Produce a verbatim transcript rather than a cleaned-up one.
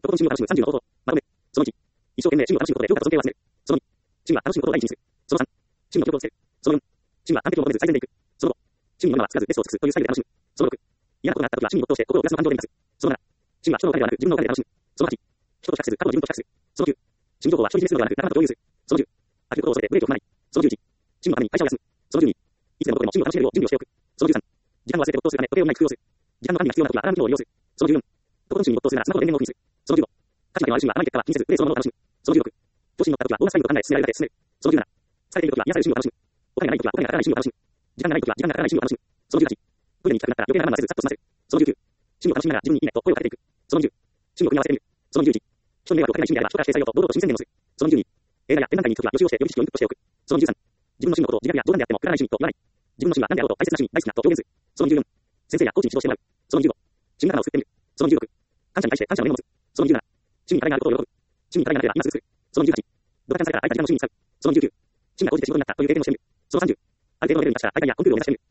とことん趣味を楽しむさんじゅうの方法。まとめ。そのいち。一生懸命趣味を楽しむことで良化と尊敬を集める。そのに。趣味は楽しむことを第一にする。そのさん。趣味の記録をつける。そのよん。趣味は完璧を求めず最善でいく。そのご。趣味の今はつかずベストを尽くすというスタイルで楽しむ。そのろく。嫌なことがあった時は趣味に没頭して心を休む感情で満たす。そのなな。趣味は人のお金ではなく自分のお金で楽しむ。そのはち。人と比較せず過去の自分と比較する。そのきゅう。趣味情報は人に示すのではなく仲間と共有する。そのじゅう。飽きることを恐れてブレーキを踏まない。そのじゅういち。趣味のために会社を休む。そのじゅうに。いつでもどこでも趣味を楽しめるよう準備をしておく。そのじゅうさん。時間を忘れて没頭するため時計を見ない工夫をする。時間の管理が必要な時はアラーム機能を利用する。そのじゅうよん。とことん趣味に没頭するならスマホの電源をオフにする。そのじゅうご。価値がある趣味はあまり結果は気にせずプレイそのものを楽しむ。そのじゅうろく。調子に乗った時はボーナスタイムと考え進められるだけ進める。そのじゅうなな。疲れている時は癒される趣味を楽しむ。お金がない時はお金がかからない趣味を楽しむ。時間がない時は時間がかからない趣味を楽しむ。そのじゅうはち。トイレに行きたくなったら余計な我慢はせずさっと済ませる。そのじゅうきゅう。趣味を楽しみながら自分にいいねと声をかけていく。そのにじゅう。趣味を組み合わせてみる。そのにじゅういち。人に迷惑をかけない趣味であれば人から指定されようと堂々と新鮮伝をする。そのにじゅうに。映画や展覧会に行く時は予習をして予備知識をインプットしておく。そのにじゅうさん。自分の趣味のことを自虐や冗談であってもくだらない趣味と言わない。自分の趣味は何であろうと大切な趣味、大好きなと表現する。そのにじゅうよん。先生やコーチに指導してもらう。そのにじゅうご。趣味仲間を作ってみる。そのにじゅうろく。感謝に対して感謝の念を持つ。そのにじゅうなな。趣味に課題があることを喜ぶ。趣味に課題がなければ今すぐ作る。そのにじゅうはち。ドタキャンされたら空いた時間の趣味に使う。そのにじゅうきゅう。趣味が高じて自分になったという経験をしてみる。そのさんじゅう。ある程度のレベルに達したら大会やコンクールを目指してみる。